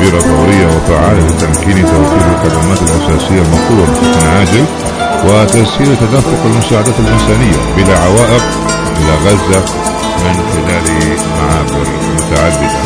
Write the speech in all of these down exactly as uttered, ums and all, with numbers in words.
بصيرة فورية وفعالة لتمكين توفير الخدمات الأساسية المطلوبة بشكل عاجل وتسهيل تدفق المساعدات الإنسانية بلا عوائق إلى غزة من خلال معابر متعددة.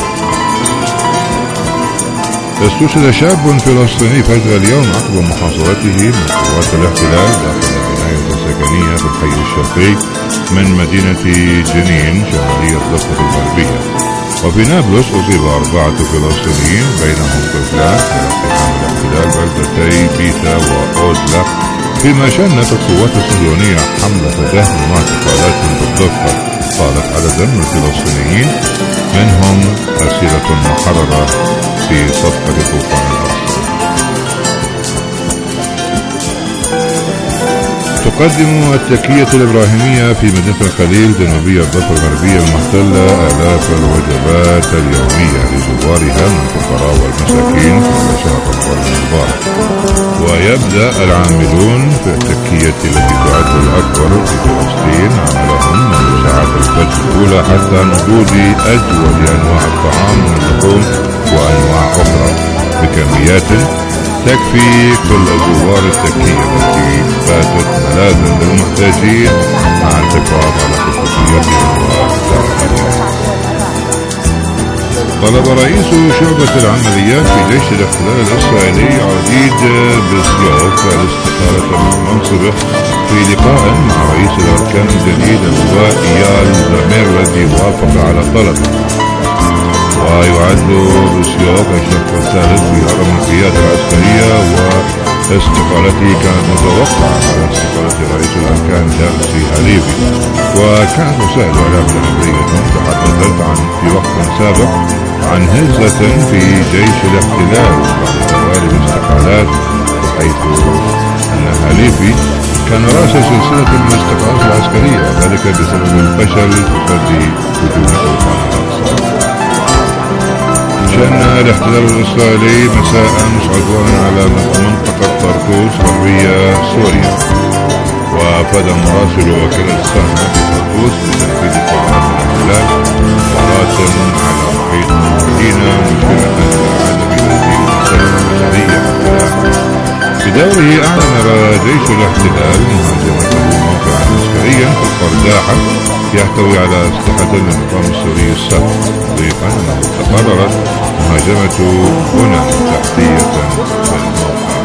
استشهد شاب فلسطيني فجر اليوم عقب محاصرته من قوات الاحتلال داخل البناية السكنية في الحي الشرقي من مدينة جنين شمالية الضفة الغربية. وفي نابلس أصيب أربعة فلسطينيين بينهم طفلان في اقتحام الاحتلال بلدتي بيتا وأوزلا، فيما شنت القوات الصهيونية حملة دهم واعتقالات بالضفة. قالت عدد من الفلسطينيين منهم أسيرة محررة في صفقة طوفان الأقصى. تقدم التكية الإبراهيمية في مدينة الخليل جنوبية الضفة الغربية المحتلة آلاف الوجبات اليومية لزوارها من الفقراء والمساكين خلال شهر رمضان المبارك. ويبدأ العاملون في التكية التي تعد الأكبر في فلسطين عملهم منذ ساعات الفجر الأولى حتى نضوج أجود أنواع الطعام من اللحوم وأنواع أخرى بكميات تكفي كل زوار التكية التي باتت ملاذا للمحتاجين مع الحفاظ على خصوصيتهم وكرامتهم. طلب رئيس شعبة العمليات في جيش الاحتلال الإسرائيلي عديد بسيوف الاستقالة من منصبه في لقاء مع رئيس الأركان الجديد اللواء إيال زمير الذي وافق على طلبه. ويعد بسيوف الشق الثالث في هرم القيادة العسكرية، واستقالته كانت متوقعة على استقالة رئيس الأركان دارسي هاليفي. وكانت وسائل الإعلام الأمريكية تحدثت عن في وقت سابق عن هزة في جيش الاحتلال بعد توالي الاستقالات، حيث أن هاليفي كان رأس سلسلة من الاستقالات العسكرية، وذلك بسبب الفشل في رد هجوم طوفان الأقصى. شن الاحتلال الإسرائيلي مساء عدوانا على منطقة طرطوس غربية سوريا، وأفاد مراسل وكالة السنة في طرطوس بتنفيذ قرارات الاحتلال قرارات على محيط المدينة مشيرة إلى عدم تسجيل المساجد البشرية. بدوره أعلن جيش الاحتلال مهاجمته موقعا عسكريا في القرداحة يحتوي على أسلحة للنظام السوري السابق، ضيفا أنه تقررت مهاجمة بنى تحتية في الموقع.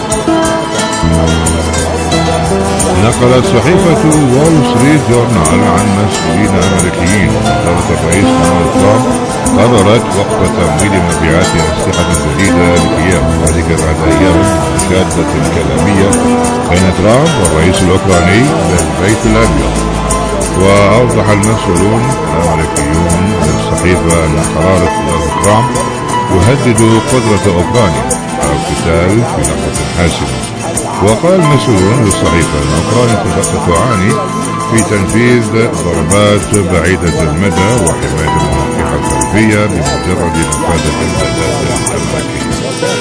نقلت صحيفة وول ستريت جورنال عن مسؤولين أمريكيين إدارة الرئيس دونالد ترامب قررت وقف تمويل مبيعات أسلحة جديدة لكييف، وذلك بعد أيام شادة كلامية بين ترامب والرئيس الأوكراني للبيت الأبيض. وأوضح المسؤولون الأمريكيون للصحيفة أن قرار ترامب يهدد قدرة أوكرانيا على القتال في لحظة حاسمة. وقال المسؤولون للصحيفة أن أوكرانيا تعاني في تنفيذ ضربات بعيدة المدى وحماية المناطق الخلفية بمجرد نفاذ الإمدادات الأمريكية.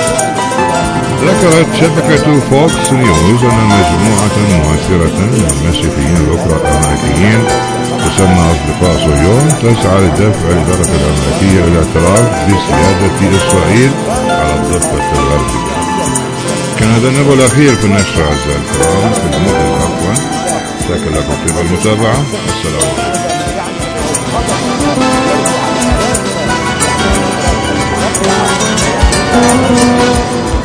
ذكرت شبكة فوكس نيوز أن مجموعة مؤثرة من المسيحيين الأمريكيين تسمى أصدقاء صهيون تسعى لدفع الإدارة الأمريكية إلى الاعتراف بسيادة إسرائيل على الضفة الغربية. كان هذا النبأ الأخير في النشر أعزائي الكرام في الموعد عفوا. شكرا لكم طيب المتابعة. السلام عليكم.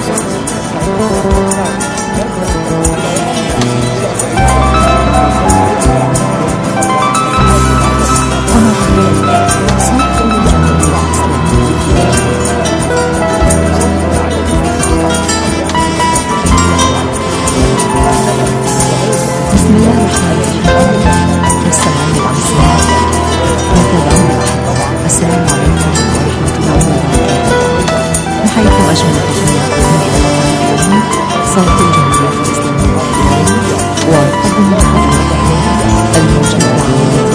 صوت الجمهورية الإسلامية وقدم الموجة العامة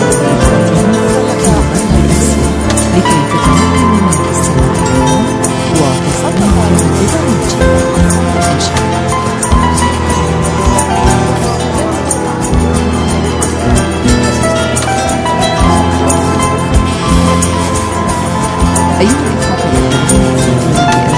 لكي تتمكن من الاستماع وتصدق أيها الأخوة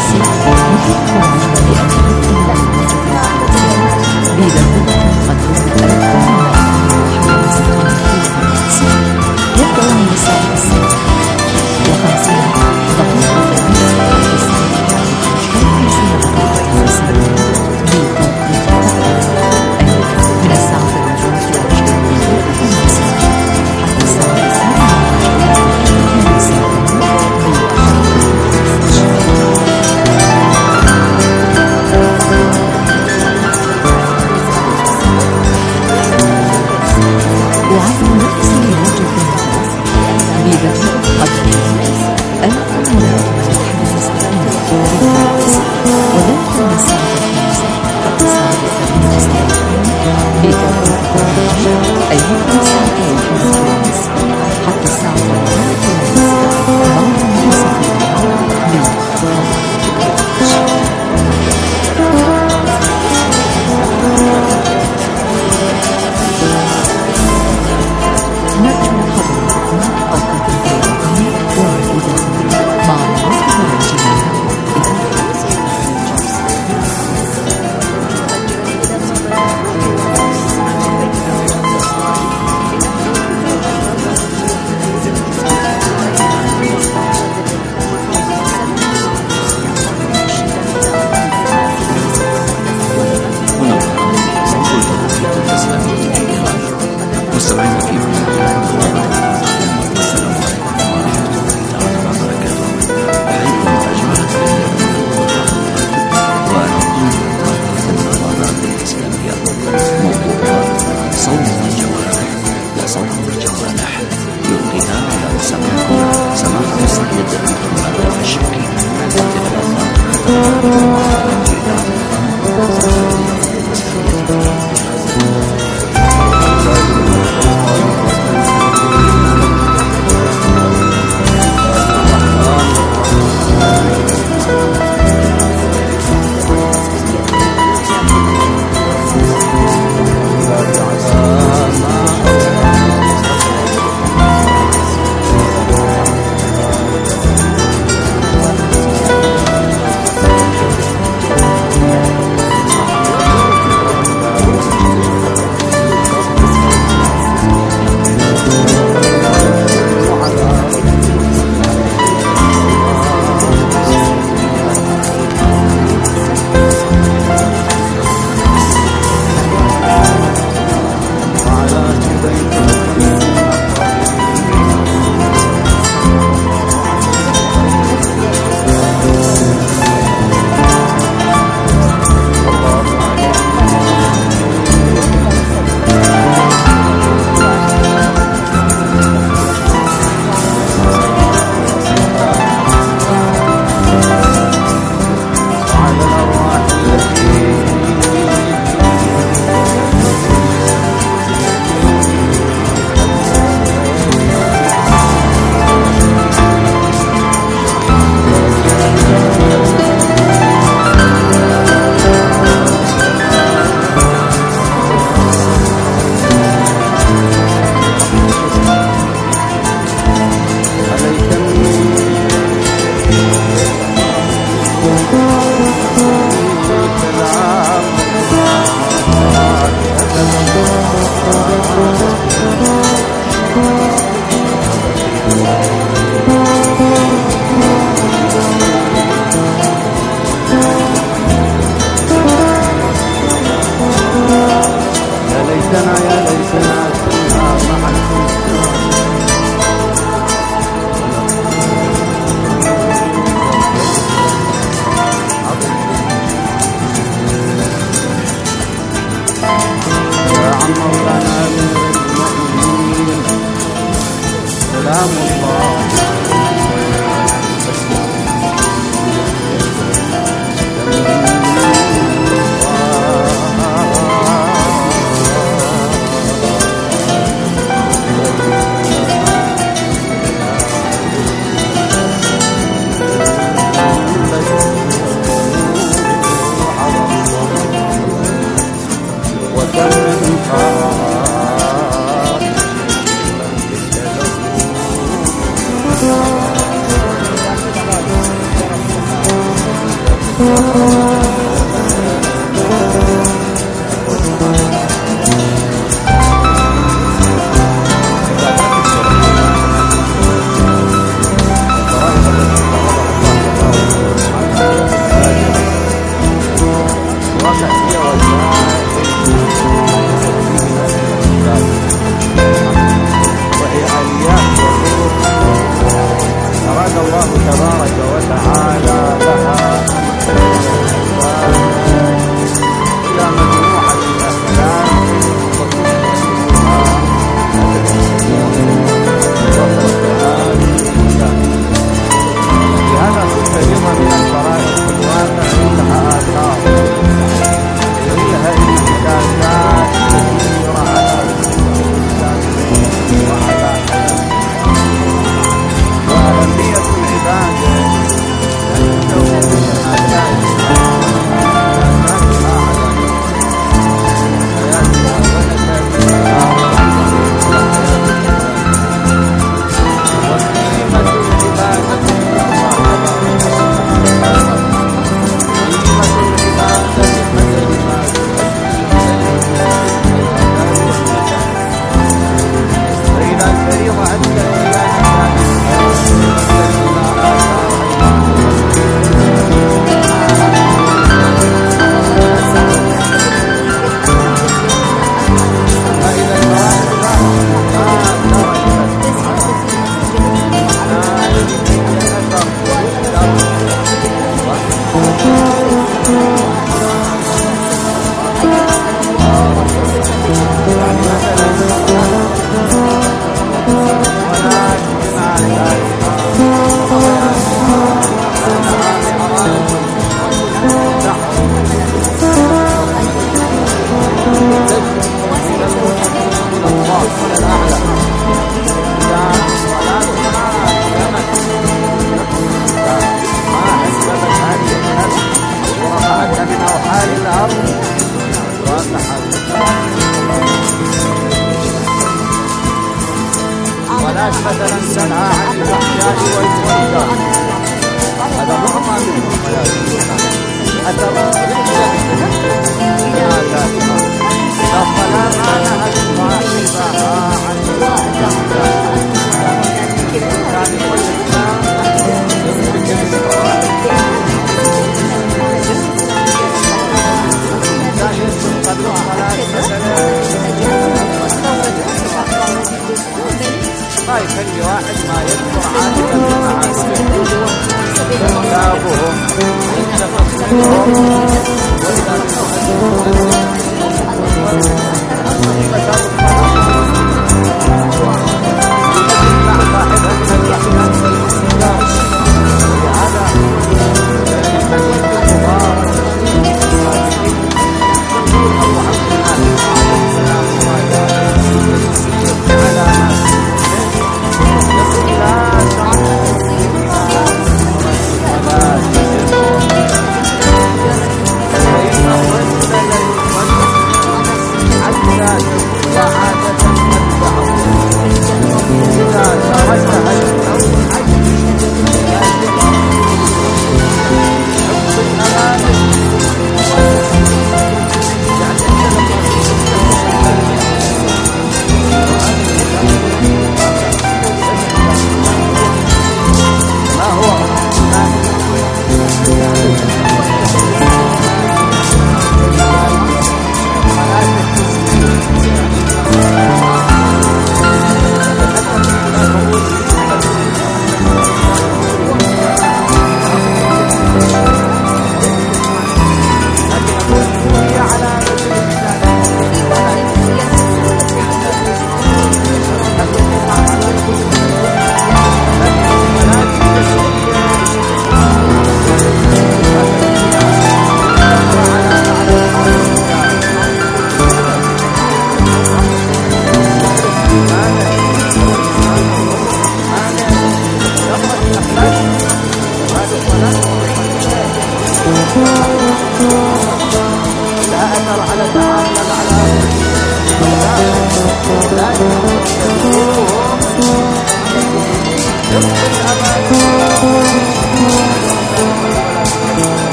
الله تبارك وتعالى لها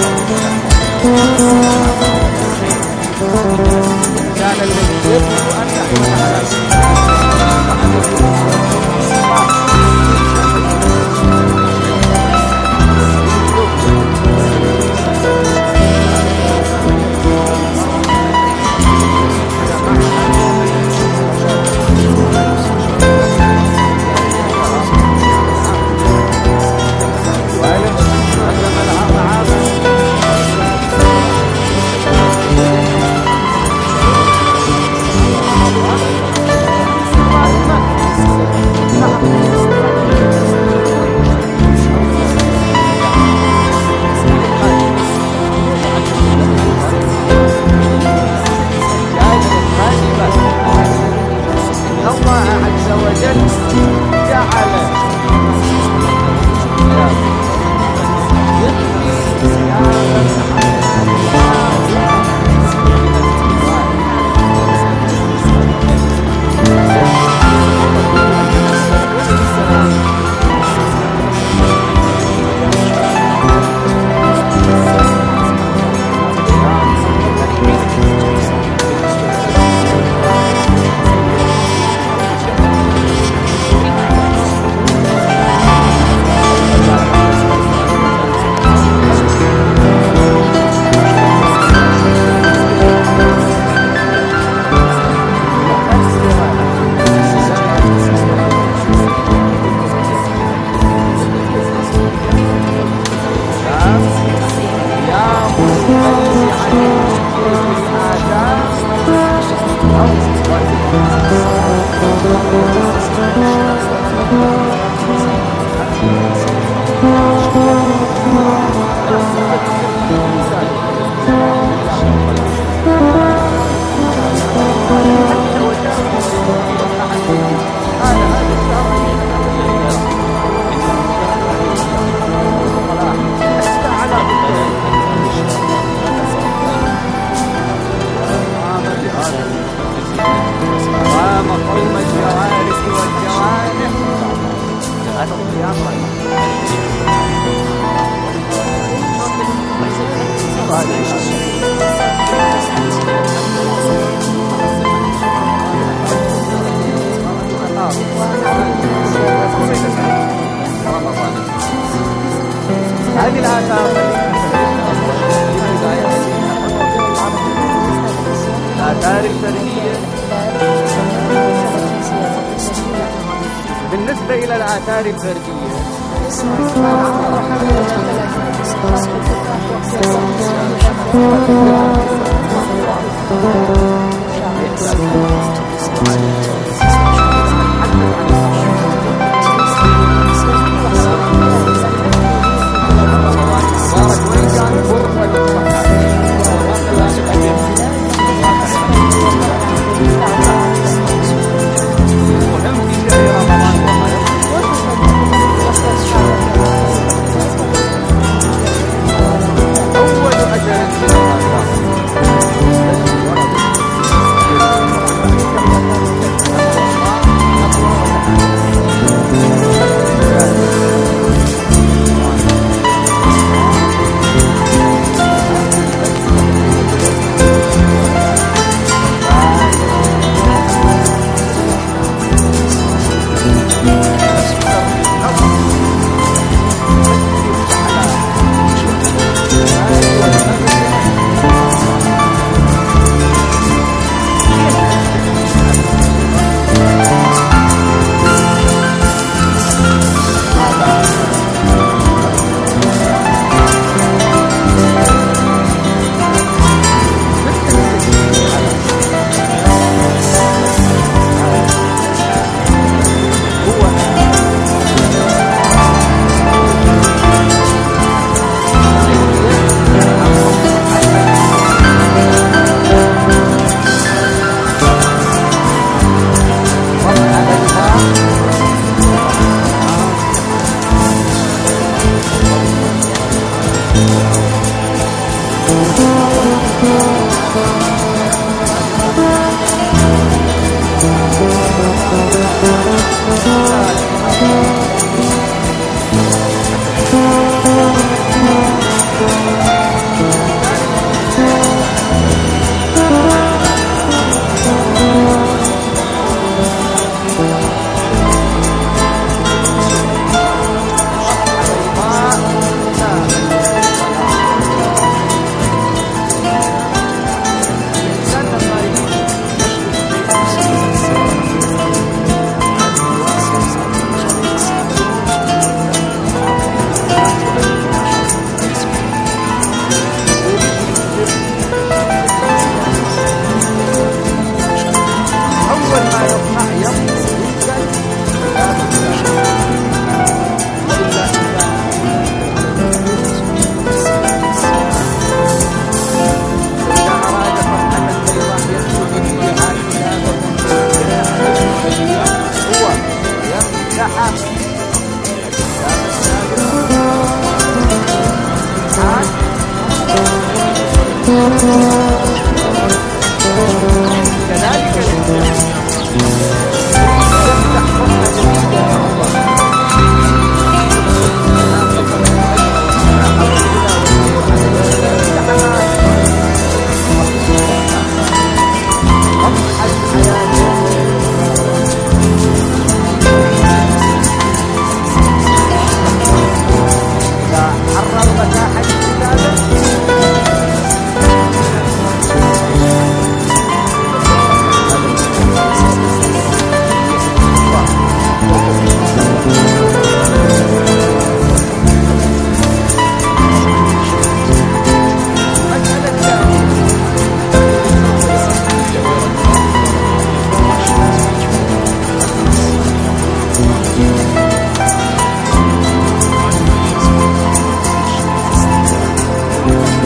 كان الذي يطلب أن يحكم على هذه الآثار الآثار الفردية. بالنسبة إلى الآثار الفردية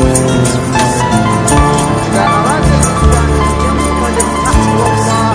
إذا أراد الإنسان أن ينطلق نحو الله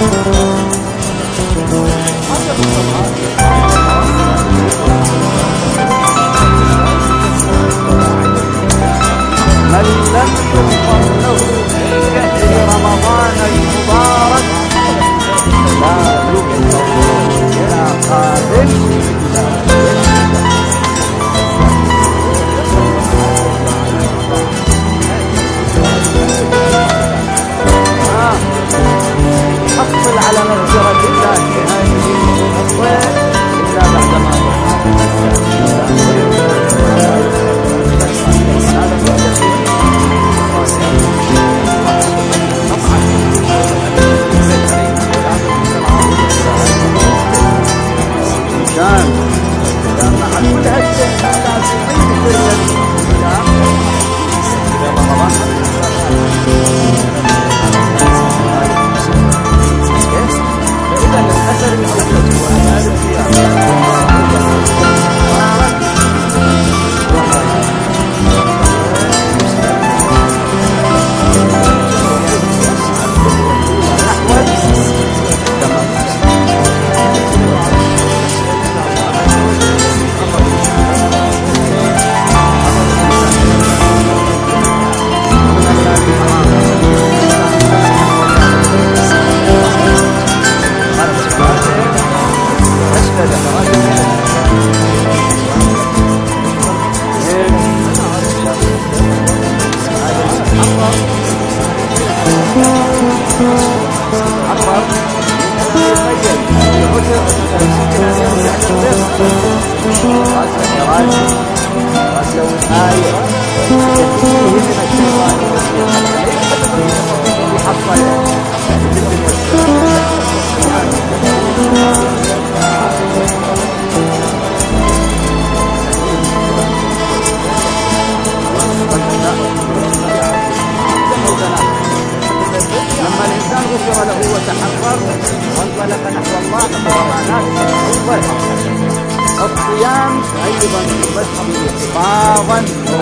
الصيام أيضا يمثل حفاظا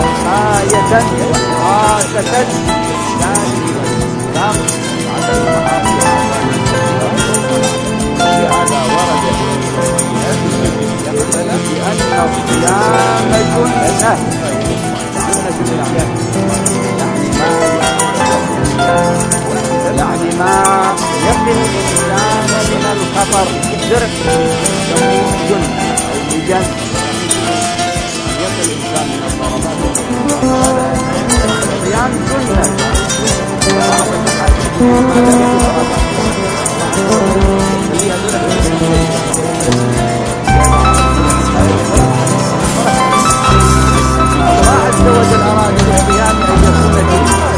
ووقاية وحراسة للإنسان والإسلام على المعاصي. لهذا ورد بأن الصيام جنة يعني ما يقي الإنسان من الخطر الدرك يسموه جنة أو لجن يقي الإنسان من الضربات. الصيام جنة الله عز وجل أراد الصيام أن يكون جنة.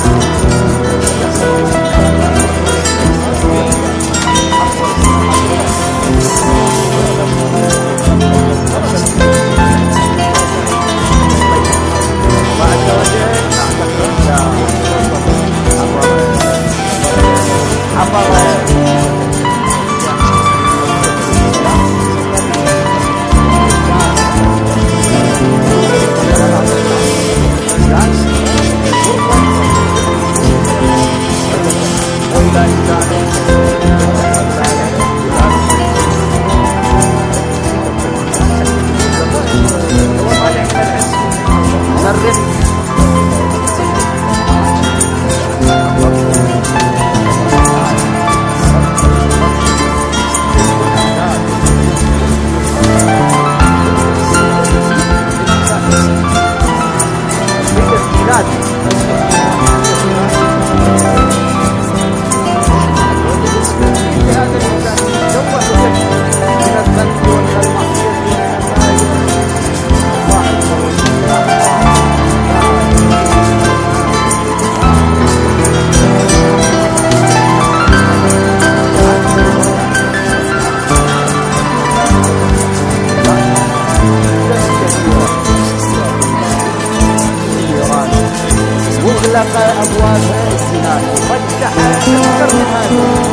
مغلق أبواب الزنا وفتح أكثر من هذا.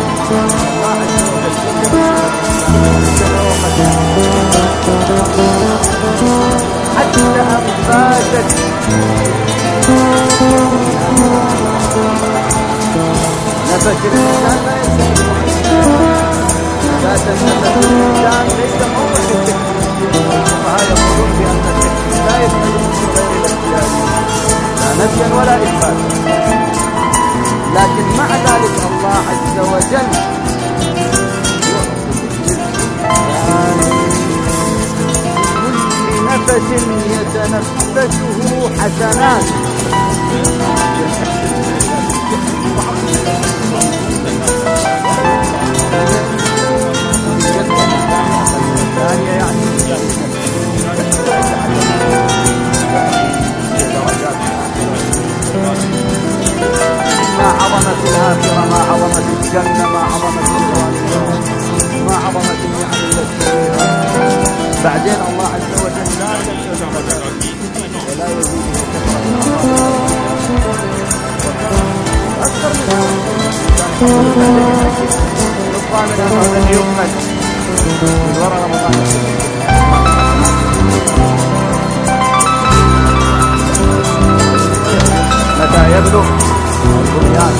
حتى أنباتت نبت الإنسان لا يستطيع ذات النفس الإنسان ليس موضع للتكليف. الفقهاء يقولون بأن التكليف لا يستلزم من غير الاختيار لا نفيا ولا إثباتا، لكن مع ذلك الله عز وجل كل نفس يتنفسه حسنات. الثانية يعني ما عظمة الآخرة، ما عظمة الجنة، ما عظمة الغالبة، ما عظمة النعم التي بعدين الله عز وجل لا يزيد ولا يزيد أكثر من نقطة من هذا اليوم من وراء رمضان. متى يبلغ البنيان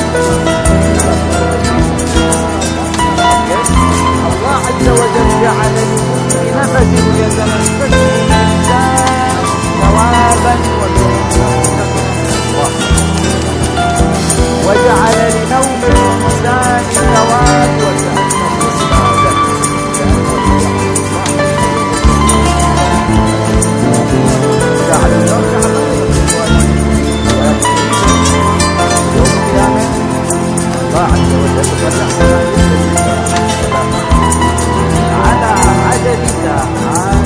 الله عز وجل جعل لكل نفس يتنفسه الإنسان ثوابا وجعل لنوم الإنسان ثواب وكأنه سعادة. جعل النوم يوم القيامة الله عز وجل على عدد ساعات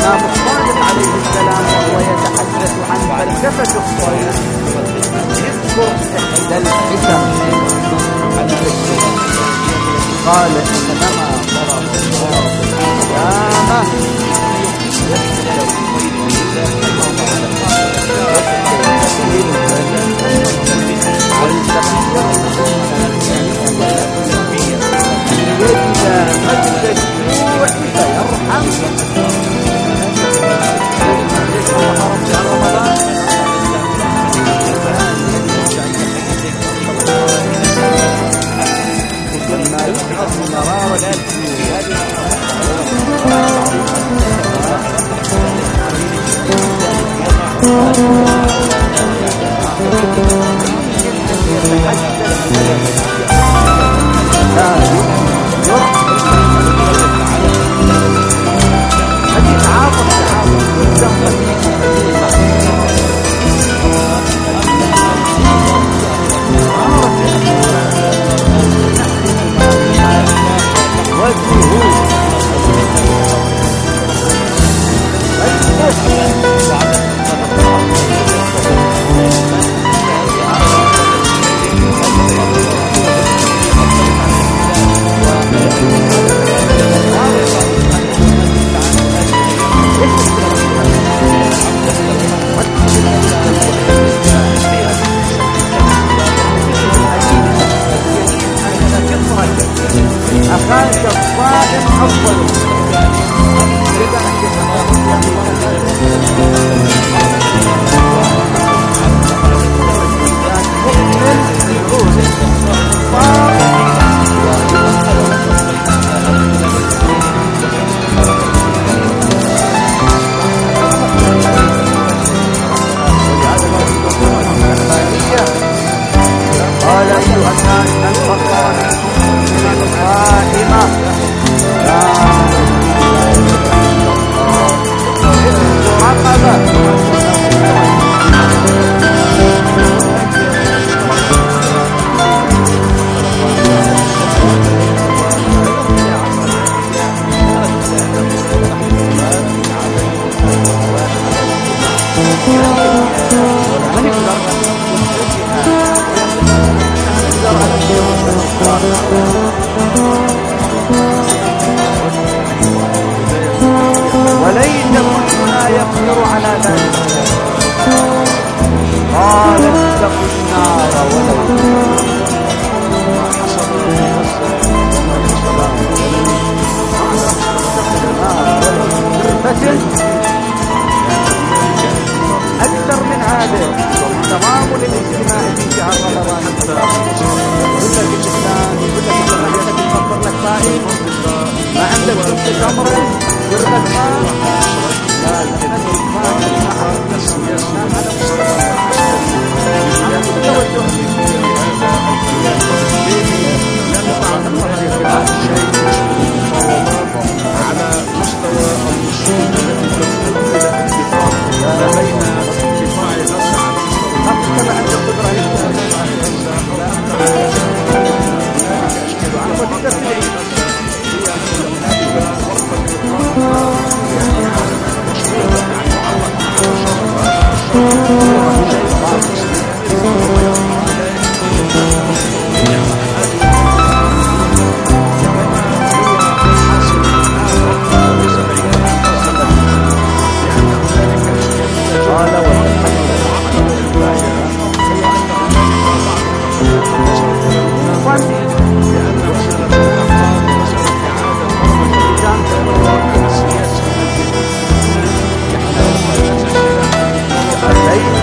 الإمام الصادق عليه السلام وهو يتحدث عن فلسفة الصيد يذكر إحدى الحكم قال إنما ضرب الله القيامة وليت كلنا يقدر على ذلك. قال اتقوا النار ولو أكثر من هذا تمام للاجتماع في شهر رمضان. يقول لك الإسلام يقول لك أنت تفطر لك صائم ما عندك ست تمرة يقول لك ما لا تنزل ما هذا على مستوى الوصول الى الاتفاق ما بين قطاع غزه على مستوى عليه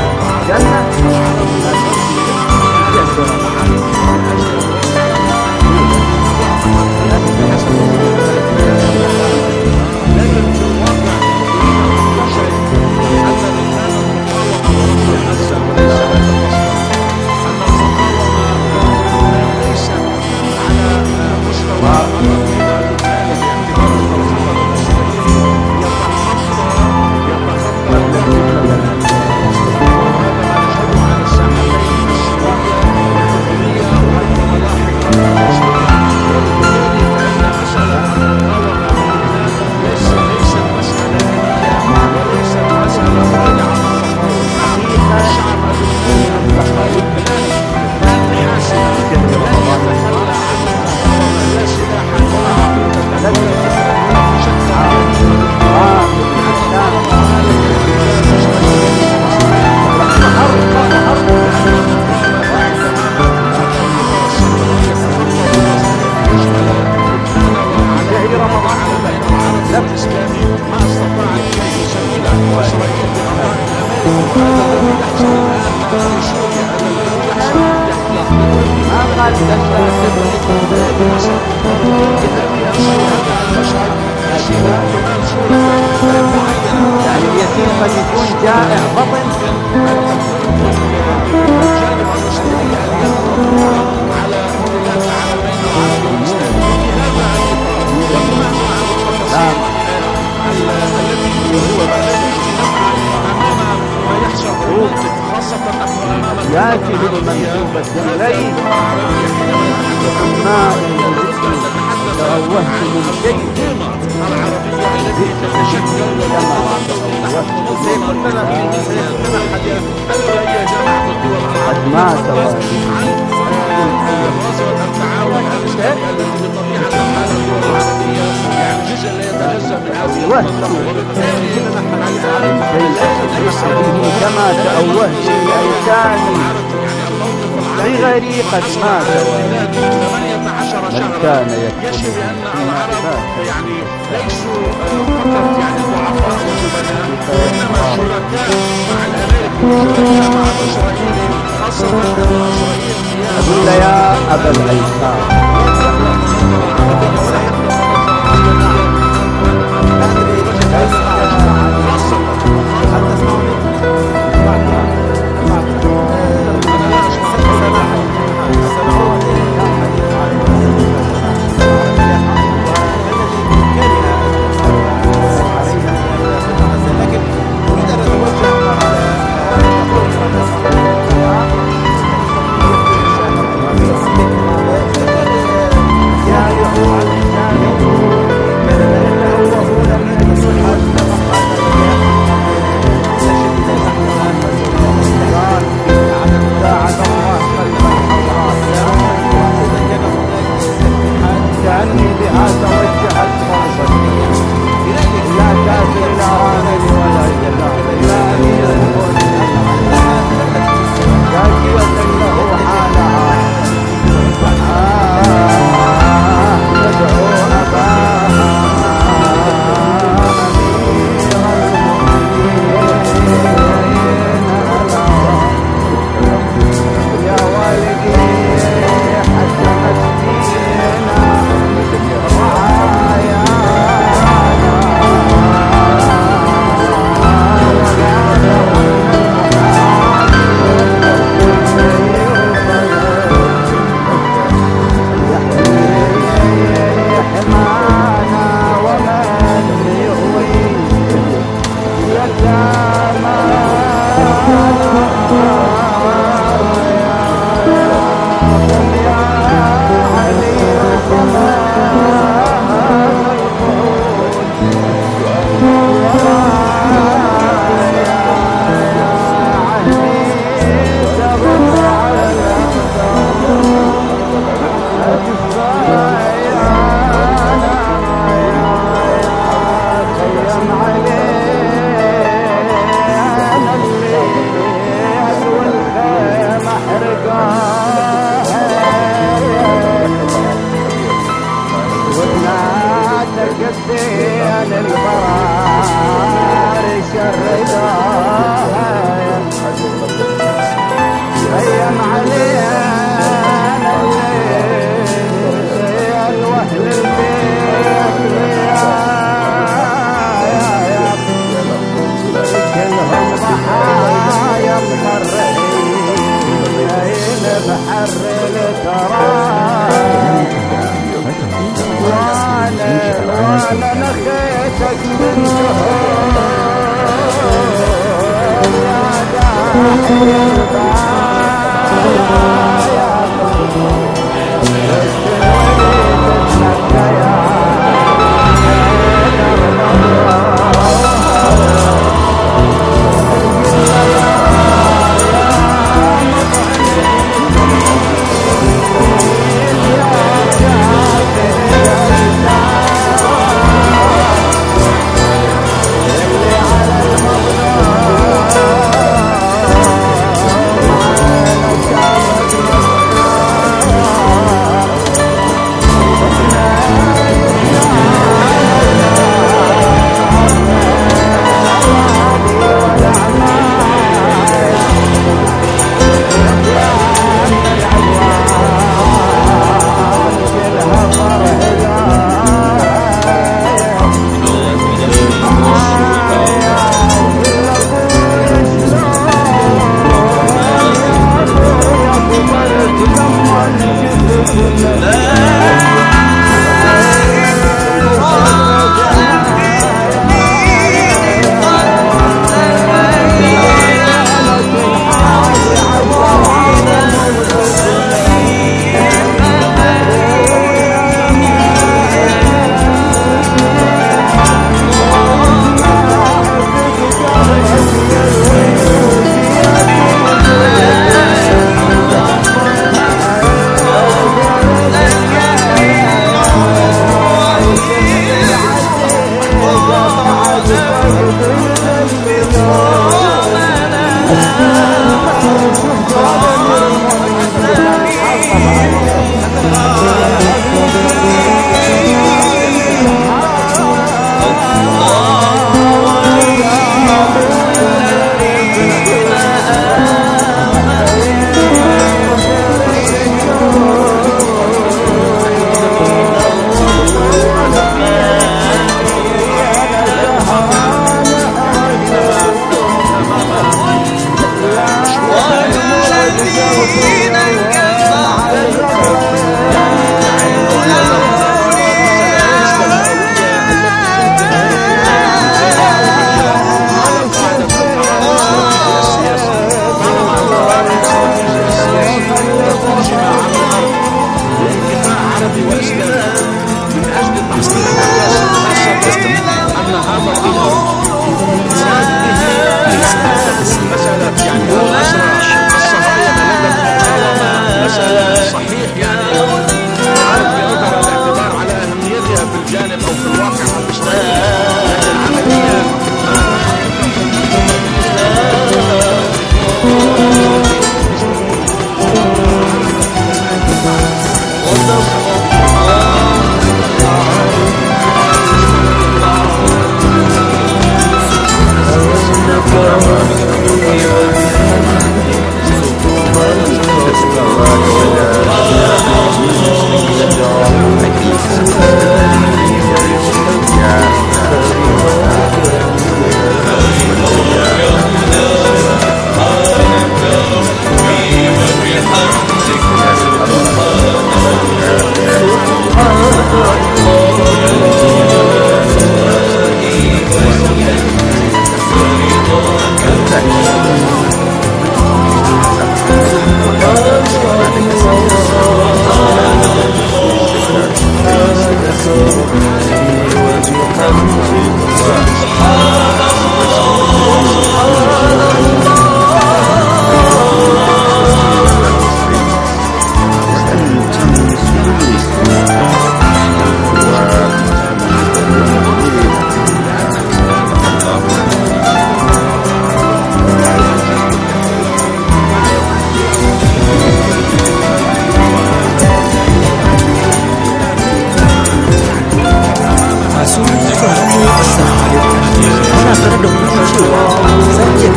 هذا الذي يحصل الآن في سوريا، هذا الذي يحصل ما قال دشة يعني اليتيم قد يكون جائع بطن ياتي بالمنسوبة إليه ما توهت من شيء العربية التي تتشكل زي قلت لنا زي قلت لنا حديث ألا هي جامعة الدول العربية ما توهت منظمة التعاون الإسلامي التي بطبيعة الحال الدول العربية يعني جزء لا يتجزأ من هذه المنظمة وبالتالي كما تأوهت الأيتام صغري قد مات ثمانية عشر شهرا يشفي بأن العرب يعني ليسوا فقط يعني ضعفاء وجبناء وإنما شركاء مع الأمريكي وشركاء مع إسرائيل خاصة أن إسرائيل أقول يا أبا الأيتام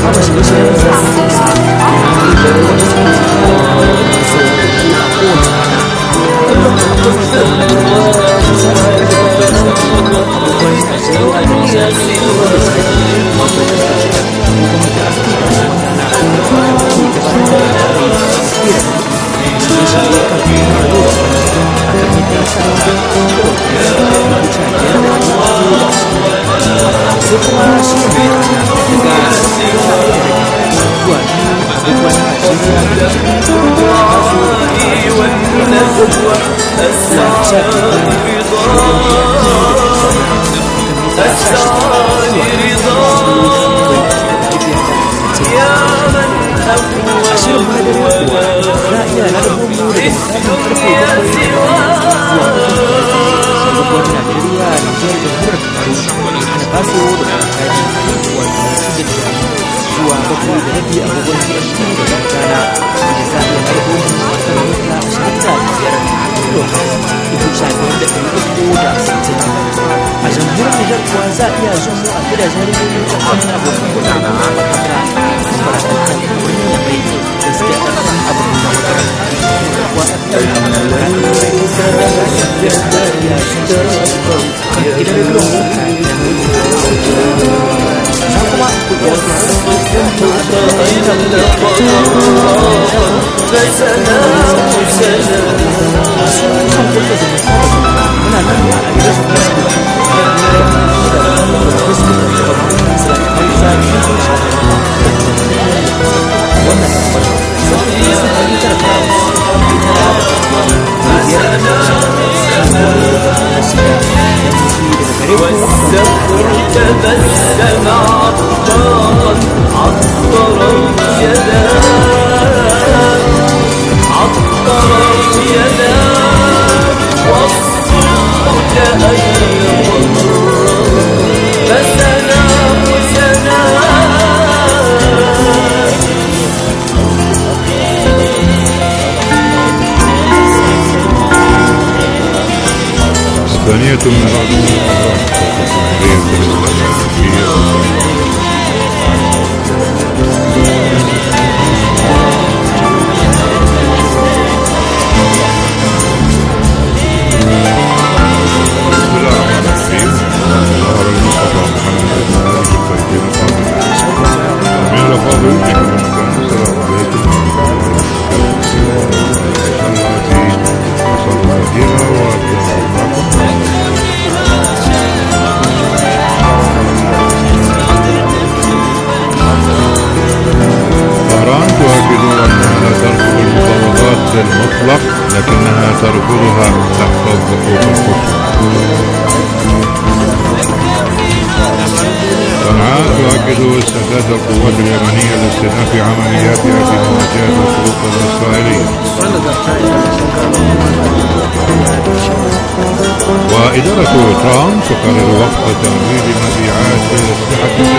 ثانية من بعض المطلق لكنها ترفضها تحفظ حقوق الخصوم. صنعاء تؤكد استعداد القوات اليمنية لاستئناف عملياتها في مواجهة الخطوط الإسرائيلية. وإدارة ترامب تقرر وقف تمويل مبيعات السلع